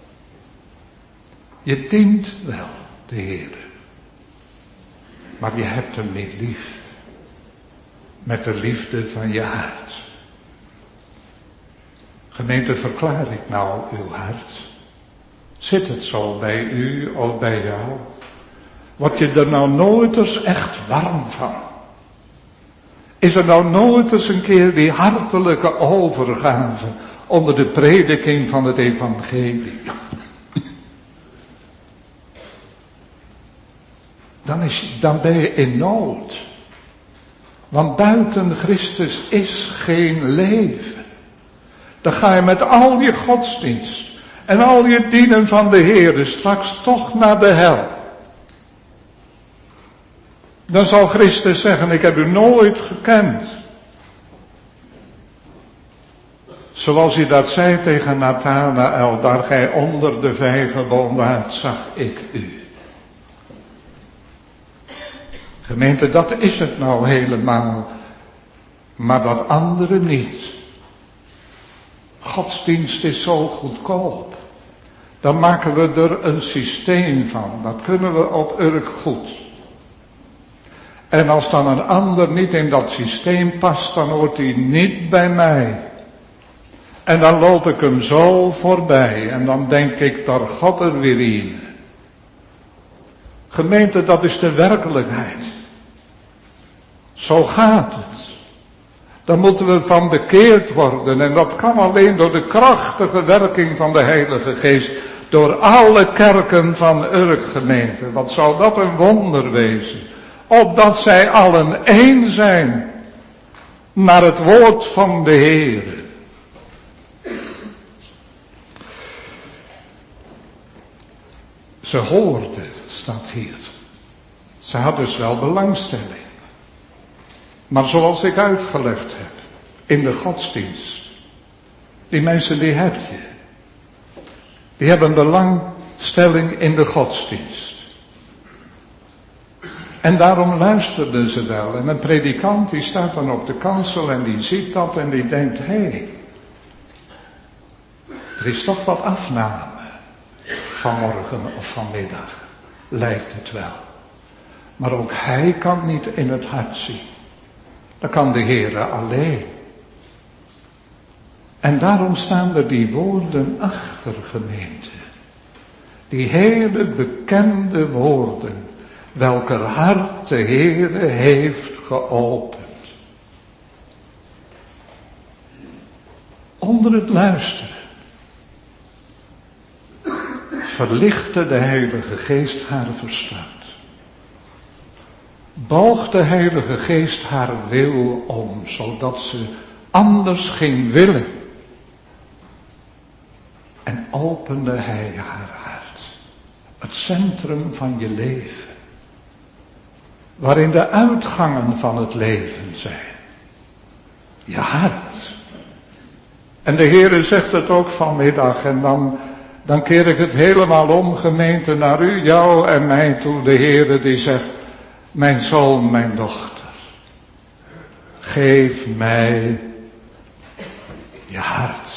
Je dient wel de Heer. Maar je hebt hem niet lief. Met de liefde van je hart. Gemeente, verklaar ik nou uw hart? Zit het zo bij u of bij jou? Word je er nou nooit eens echt warm van? Is er nou nooit eens een keer die hartelijke overgave onder de prediking van het evangelie? Dan, is, dan ben je in nood. Want buiten Christus is geen leven. Dan ga je met al je godsdienst en al je dienen van de Heer straks toch naar de hel. Dan zal Christus zeggen, ik heb u nooit gekend. Zoals hij dat zei tegen Nathanael, daar gij onder de vijgenboom waart, zag ik u. Gemeente, dat is het nou helemaal. Maar dat andere niet. Godsdienst is zo goedkoop. Dan maken we er een systeem van. Dat kunnen we op erg goed. En als dan een ander niet in dat systeem past, dan hoort hij niet bij mij. En dan loop ik hem zo voorbij. En dan denk ik, daar God er weer in. Gemeente, dat is de werkelijkheid. Zo gaat het. Dan moeten we van bekeerd worden. En dat kan alleen door de krachtige werking van de Heilige Geest. Door alle kerken van Urk gemeente. Wat zou dat een wonder wezen. Opdat zij allen één zijn. Naar het woord van de Heere. Ze hoorden, staat hier. Ze hadden dus wel belangstelling. Maar zoals ik uitgelegd heb, in de godsdienst, die mensen die heb je. Die hebben belangstelling in de godsdienst. En daarom luisterden ze wel. En een predikant die staat dan op de kansel en die ziet dat en die denkt, hé, hey, er is toch wat afname vanmorgen of vanmiddag, lijkt het wel. Maar ook hij kan niet in het hart zien. Dat kan de Heere alleen. En daarom staan er die woorden achter, gemeente. Die hele bekende woorden, welker hart de Heere heeft geopend. Onder het luisteren verlichtte de Heilige Geest haar verstand. Boog de Heilige Geest haar wil om, zodat ze anders ging willen. En opende hij haar hart. Het centrum van je leven. Waarin de uitgangen van het leven zijn. Je hart. En de Heere zegt het ook vanmiddag en dan, dan keer ik het helemaal om, gemeente, naar u, jou en mij toe. De Heere die zegt, mijn zoon, mijn dochter, geef mij je hart.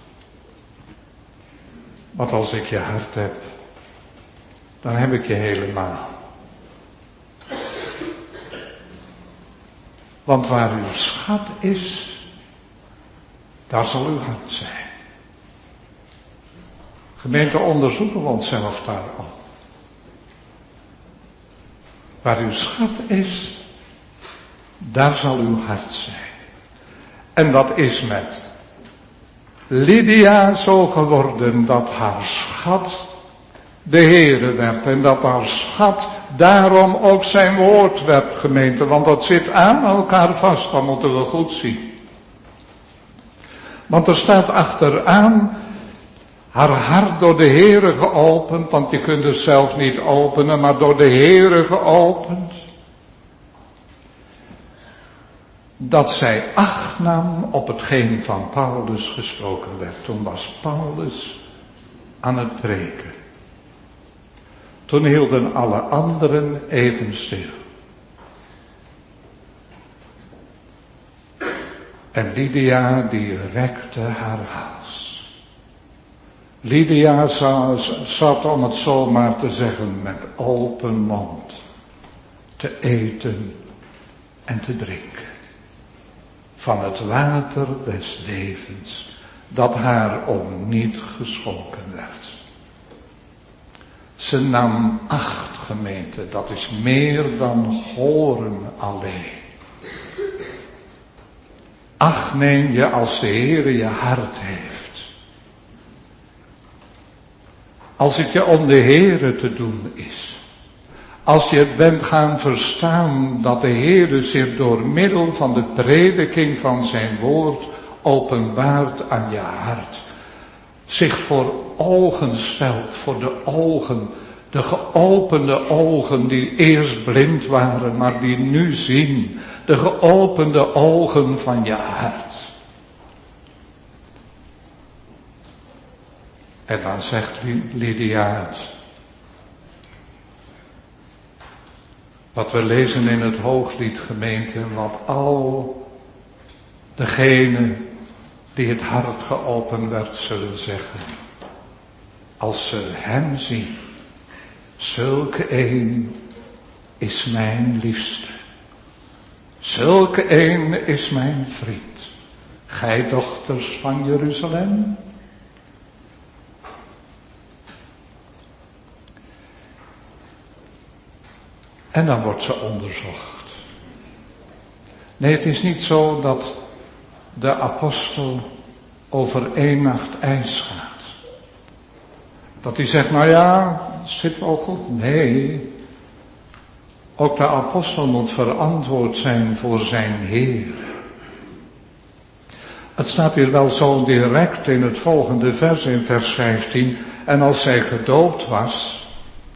Want als ik je hart heb, dan heb ik je helemaal. Want waar uw schat is, daar zal uw hart zijn. Gemeente, onderzoeken we onszelf daarop. Waar uw schat is, daar zal uw hart zijn. En dat is met Lydia zo geworden dat haar schat de Heere werd. En dat haar schat daarom ook zijn woord werd, gemeente. Want dat zit aan elkaar vast, dat moeten we goed zien. Want er staat achteraan, haar hart door de Heere geopend, want je kunt het zelf niet openen, maar door de Heere geopend. Dat zij acht nam op hetgeen van Paulus gesproken werd. Toen was Paulus aan het preken. Toen hielden alle anderen even stil. En Lydia die rekte haar hals. Lydia zat, om het zo maar te zeggen, met open mond te eten en te drinken. Van het water des levens, dat haar om niet geschonken werd. Ze nam acht, gemeente, dat is meer dan horen alleen. Acht neem je als de Heere je hart heeft. Als het je om de Heere te doen is. Als je het bent gaan verstaan dat de Heere zich door middel van de prediking van zijn woord openbaart aan je hart. Zich voor ogen stelt, voor de ogen, de geopende ogen die eerst blind waren, maar die nu zien. De geopende ogen van je hart. En dan zegt Lydia het. Wat we lezen in het Hooglied, gemeente, wat al degenen die het hart geopend werd zullen zeggen. Als ze hem zien, zulke een is mijn liefste. Zulke een is mijn vriend. Gij dochters van Jeruzalem. En dan wordt ze onderzocht. Nee, het is niet zo dat de apostel over één nacht ijs gaat. Dat hij zegt, nou ja, het zit wel goed. Nee, ook de apostel moet verantwoord zijn voor zijn Heer. Het staat hier wel zo direct in het volgende vers, in vers vijftien. En als zij gedoopt was.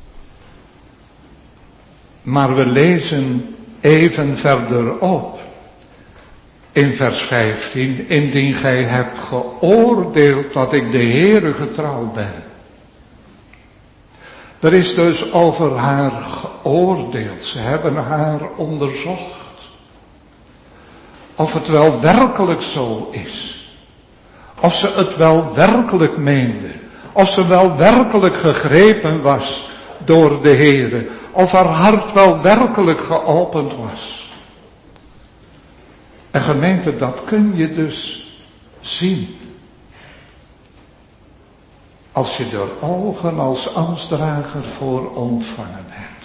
Maar we lezen even verderop. In vers vijftien. Indien gij hebt geoordeeld dat ik de Heere getrouw ben. Er is dus over haar geoordeeld. Ze hebben haar onderzocht. Of het wel werkelijk zo is. Of ze het wel werkelijk meende. Of ze wel werkelijk gegrepen was door de Heere. Of haar hart wel werkelijk geopend was. En gemeente, dat kun je dus zien. Als je er ogen als ambtsdrager voor ontvangen hebt.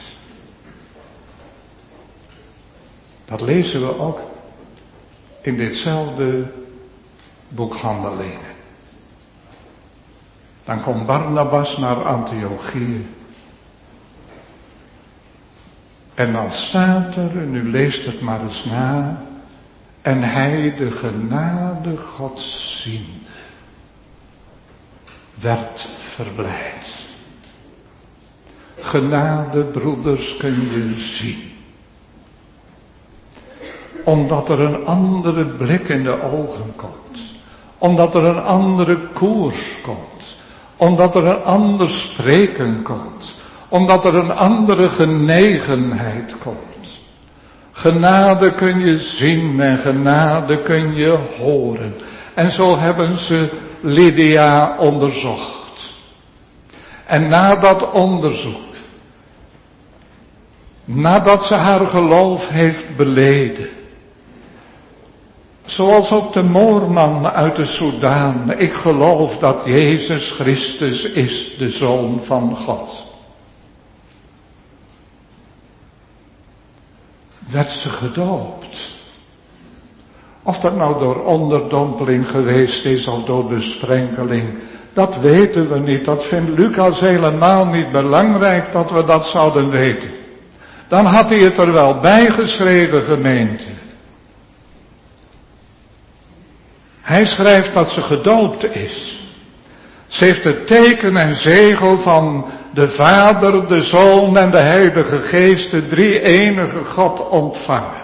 Dat lezen we ook in ditzelfde boek Handelingen. Dan komt Barnabas naar Antiochië. En dan staat er, en u leest het maar eens na, en hij de genade Gods ziende, werd verblijd. Genade, broeders, kun je zien. Omdat er een andere blik in de ogen komt. Omdat er een andere koers komt. Omdat er een ander spreken komt. Omdat er een andere genegenheid komt. Genade kun je zien en genade kun je horen. En zo hebben ze Lydia onderzocht. En na dat onderzoek, nadat ze haar geloof heeft beleden, zoals ook de moorman uit de Soudaan, ik geloof dat Jezus Christus is de Zoon van God. Werd ze gedoopt. Of dat nou door onderdompeling geweest is of door besprenkeling, dat weten we niet. Dat vindt Lucas helemaal niet belangrijk dat we dat zouden weten. Dan had hij het er wel bij geschreven, gemeente. Hij schrijft dat ze gedoopt is. Ze heeft het teken en zegel van de Vader, de Zoon en de Heilige Geest, de drie-enige God ontvangen.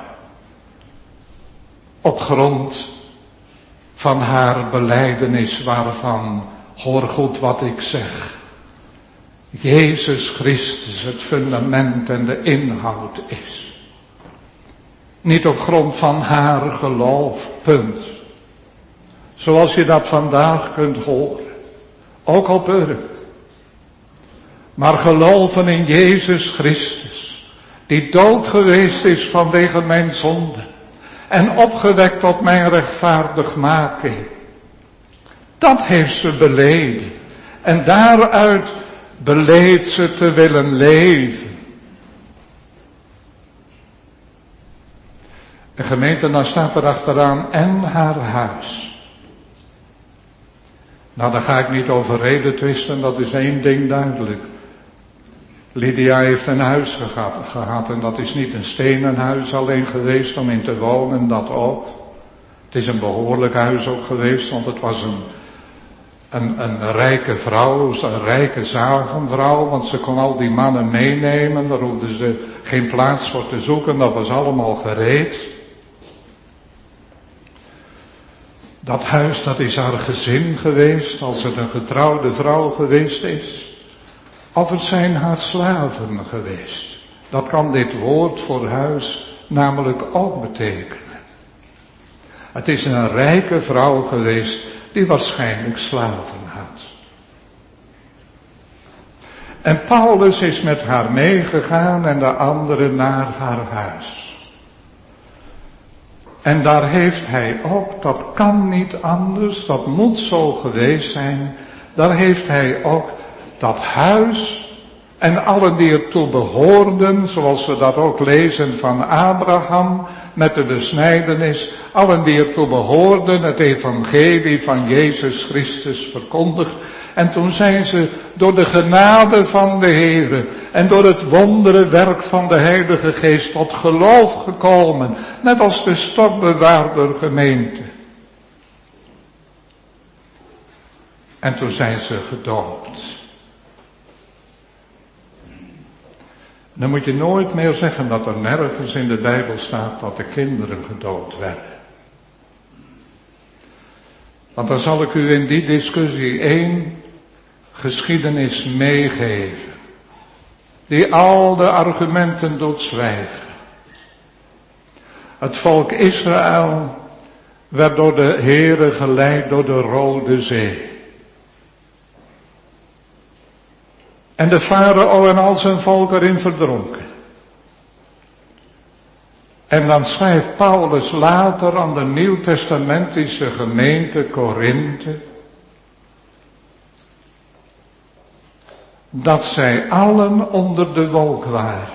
Op grond van haar belijdenis waarvan, hoor goed wat ik zeg, Jezus Christus het fundament en de inhoud is. Niet op grond van haar geloof, punt. Zoals je dat vandaag kunt horen. Ook op Urk. Maar geloven in Jezus Christus. Die dood geweest is vanwege mijn zonde. En opgewekt tot mijn rechtvaardigmaking. Dat heeft ze beleden. En daaruit beleed ze te willen leven. En gemeente, dan staat er achteraan en haar huis. Nou, daar ga ik niet over reden twisten, dat is één ding duidelijk. Lydia heeft een huis gehad, gehad en dat is niet een stenen huis alleen geweest om in te wonen, dat ook. Het is een behoorlijk huis ook geweest, want het was een, een, een rijke vrouw, een rijke zagenvrouw, want ze kon al die mannen meenemen, daar hoefden ze geen plaats voor te zoeken, dat was allemaal gereed. Dat huis, dat is haar gezin geweest, als het een getrouwde vrouw geweest is. Of het zijn haar slaven geweest. Dat kan dit woord voor huis namelijk ook betekenen. Het is een rijke vrouw geweest die waarschijnlijk slaven had. En Paulus is met haar meegegaan en de anderen naar haar huis. En daar heeft hij ook, dat kan niet anders, dat moet zo geweest zijn, daar heeft hij ook dat huis en allen die ertoe behoorden, zoals we dat ook lezen van Abraham, met de besnijdenis, allen die ertoe behoorden, het evangelie van Jezus Christus verkondigd. En toen zijn ze door de genade van de Heere en door het wonderenwerk van de Heilige Geest tot geloof gekomen, net als de stokbewaarder gemeente. En toen zijn ze gedoopt. Dan moet je nooit meer zeggen dat er nergens in de Bijbel staat dat de kinderen gedoopt werden. Want dan zal ik u in die discussie één geschiedenis meegeven, die al de argumenten doet zwijgen. Het volk Israël werd door de Heere geleid door de Rode Zee. En de farao en al zijn volk erin verdronken. En dan schrijft Paulus later aan de nieuwtestamentische gemeente Korinthe dat zij allen onder de wolk waren.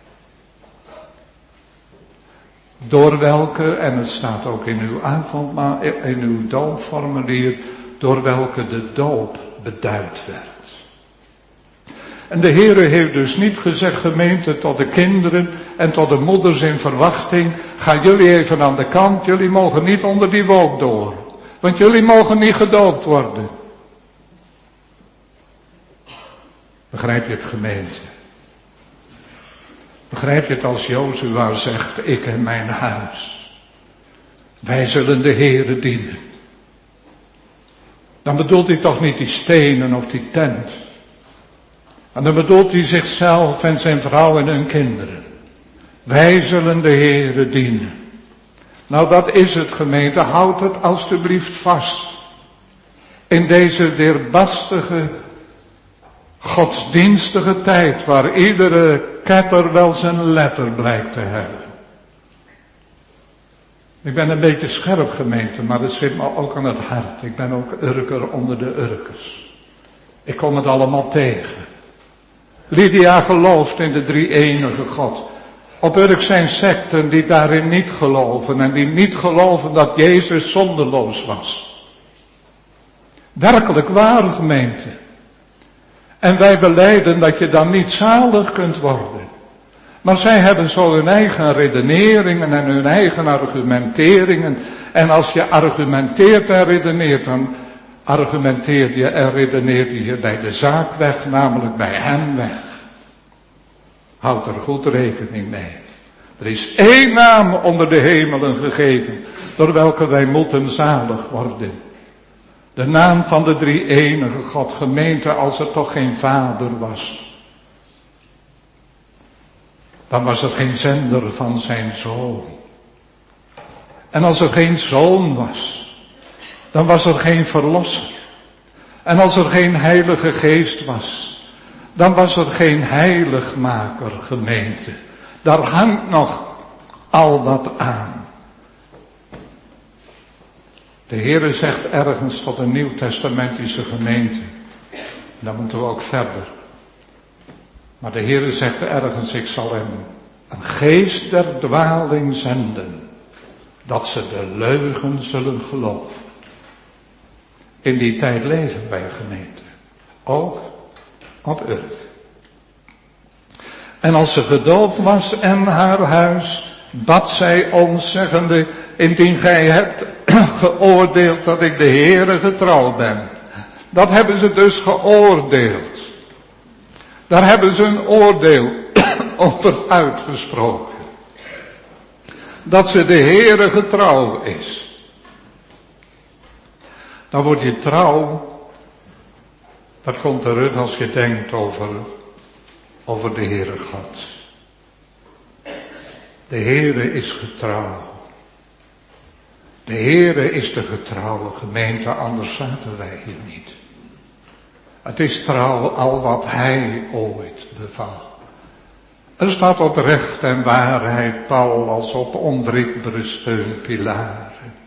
Door welke, en het staat ook in uw avondmaal, in uw doopformulier, door welke de doop beduid werd. En de Heere heeft dus niet gezegd, gemeente, tot de kinderen en tot de moeders in verwachting, ga jullie even aan de kant, jullie mogen niet onder die wolk door, want jullie mogen niet gedoopt worden. Begrijp je het, gemeente? Begrijp je het als Jozua zegt, ik en mijn huis, wij zullen de Heere dienen. Dan bedoelt hij toch niet die stenen of die tent. En dan bedoelt hij zichzelf en zijn vrouw en hun kinderen. Wij zullen de Heere dienen. Nou, dat is het, gemeente. Houd het alstublieft vast. In deze weerbarstige, godsdienstige tijd, waar iedere ketter wel zijn letter blijkt te hebben. Ik ben een beetje scherp, gemeente, maar het zit me ook aan het hart. Ik ben ook Urker onder de Urkers. Ik kom het allemaal tegen. Lydia gelooft in de drie-enige God. Op Urk zijn secten die daarin niet geloven en die niet geloven dat Jezus zondeloos was. Werkelijk waar, gemeente. En wij belijden dat je dan niet zalig kunt worden. Maar zij hebben zo hun eigen redeneringen en hun eigen argumenteringen. En als je argumenteert en redeneert, dan argumenteer je en redeneer je bij de zaak weg, namelijk bij hem weg. Houd er goed rekening mee. Er is één naam onder de hemelen gegeven, door welke wij moeten zalig worden. De naam van de drie-enige God, gemeente, als er toch geen vader was. Dan was er geen zender van zijn zoon. En als er geen zoon was, dan was er geen verlosser. En als er geen heilige geest was, dan was er geen heiligmaker, gemeente. Daar hangt nog al wat aan. De Heere zegt ergens tot een nieuwtestamentische gemeente. Dan moeten we ook verder. Maar de Heere zegt ergens, ik zal hem een geest der dwaling zenden, dat ze de leugen zullen geloven. In die tijd leven wij, gemeente. Ook op Urk. En als ze gedoopt was en haar huis, bad zij ons, zeggende, indien gij hebt geoordeeld dat ik de Heere getrouw ben. Dat hebben ze dus geoordeeld. Daar hebben ze een oordeel over uitgesproken. Dat ze de Heere getrouw is. Dan word je trouw. Dat komt terug als je denkt over, over de Heere God. De Heere is getrouw. De Heere is de getrouwe gemeente, anders zaten wij hier niet. Het is trouw al wat Hij ooit beval. Er staat op recht en waarheid pal als op onwrikbare steunpilaren.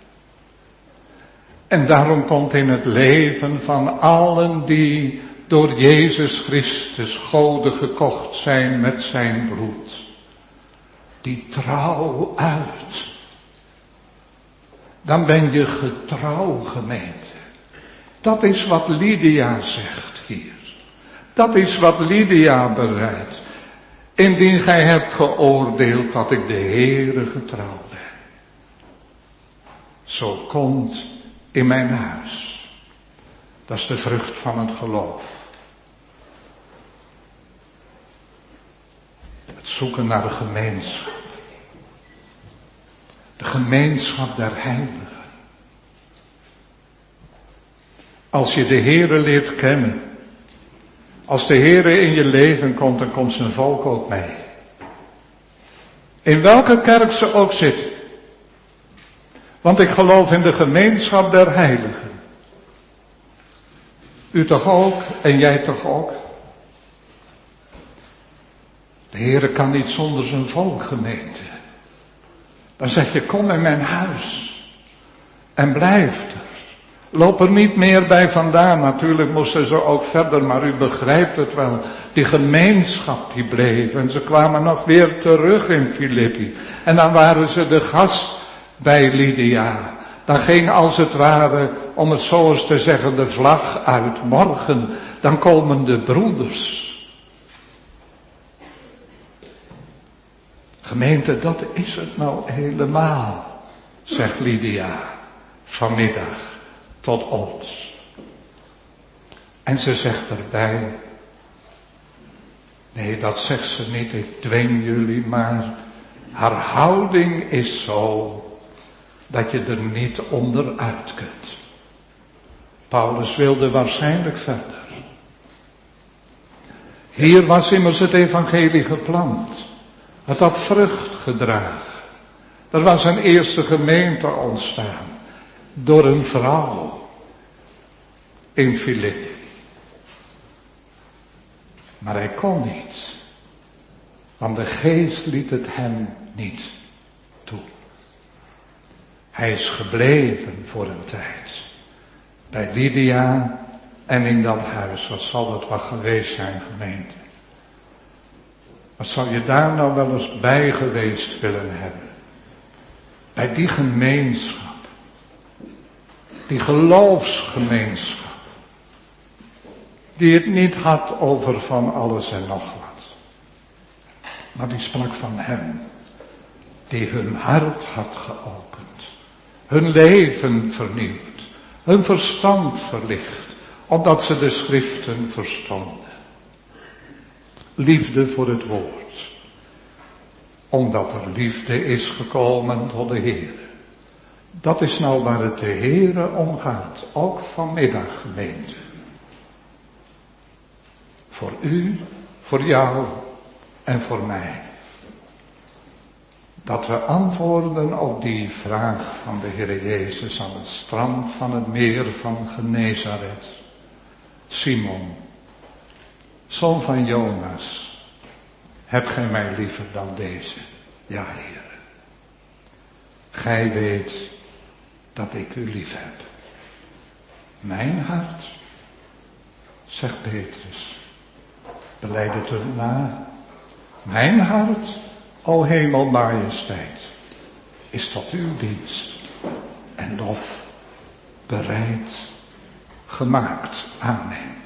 En daarom komt in het leven van allen die door Jezus Christus Gode gekocht zijn met zijn bloed, die trouw uit. Dan ben je getrouw, gemeente. Dat is wat Lydia zegt hier. Dat is wat Lydia bereidt. Indien gij hebt geoordeeld dat ik de Heere getrouw ben. Zo komt in mijn huis. Dat is de vrucht van het geloof. Het zoeken naar de gemeenschap. De gemeenschap der heiligen. Als je de Heere leert kennen. Als de Heere in je leven komt, dan komt zijn volk ook mee. In welke kerk ze ook zitten. Want ik geloof in de gemeenschap der heiligen. U toch ook en jij toch ook. De Heere kan niet zonder zijn volk, gemeente. Dan zeg je, kom in mijn huis. En blijf er. Loop er niet meer bij vandaan. Natuurlijk moesten ze ook verder, maar u begrijpt het wel. Die gemeenschap die bleef. En ze kwamen nog weer terug in Filippi. En dan waren ze de gast bij Lydia. Dan ging als het ware, om het zo eens te zeggen, de vlag uit. Morgen, dan komen de broeders. Gemeente, dat is het nou helemaal, zegt Lydia vanmiddag tot ons. En ze zegt erbij, nee, dat zegt ze niet, ik dwing jullie, maar haar houding is zo dat je er niet onderuit kunt. Paulus wilde waarschijnlijk verder. Hier was immers het evangelie geplant. Het had vrucht gedragen. Er was een eerste gemeente ontstaan. Door een vrouw. In Filippi. Maar hij kon niet. Want de geest liet het hem niet toe. Hij is gebleven voor een tijd. Bij Lydia en in dat huis. Wat zal dat wel geweest zijn, gemeente? Wat zou je daar nou wel eens bij geweest willen hebben? Bij die gemeenschap. Die geloofsgemeenschap. Die het niet had over van alles en nog wat. Maar die sprak van hem. Die hun hart had geopend. Hun leven vernieuwd. Hun verstand verlicht. Omdat ze de schriften verstonden. Liefde voor het woord. Omdat er liefde is gekomen tot de Heer. Dat is nou waar het de Heere om gaat. Ook vanmiddag, gemeente. Voor u, voor jou en voor mij. Dat we antwoorden op die vraag van de Heer Jezus aan het strand van het meer van Genezaret. Simon, zoon van Jonas, hebt gij mij liever dan deze? Ja, Heer. Gij weet dat ik u lief heb. Mijn hart, zegt Petrus, beleid het er na. Mijn hart, o hemel majesteit, is tot uw dienst en lof bereid gemaakt. Amen.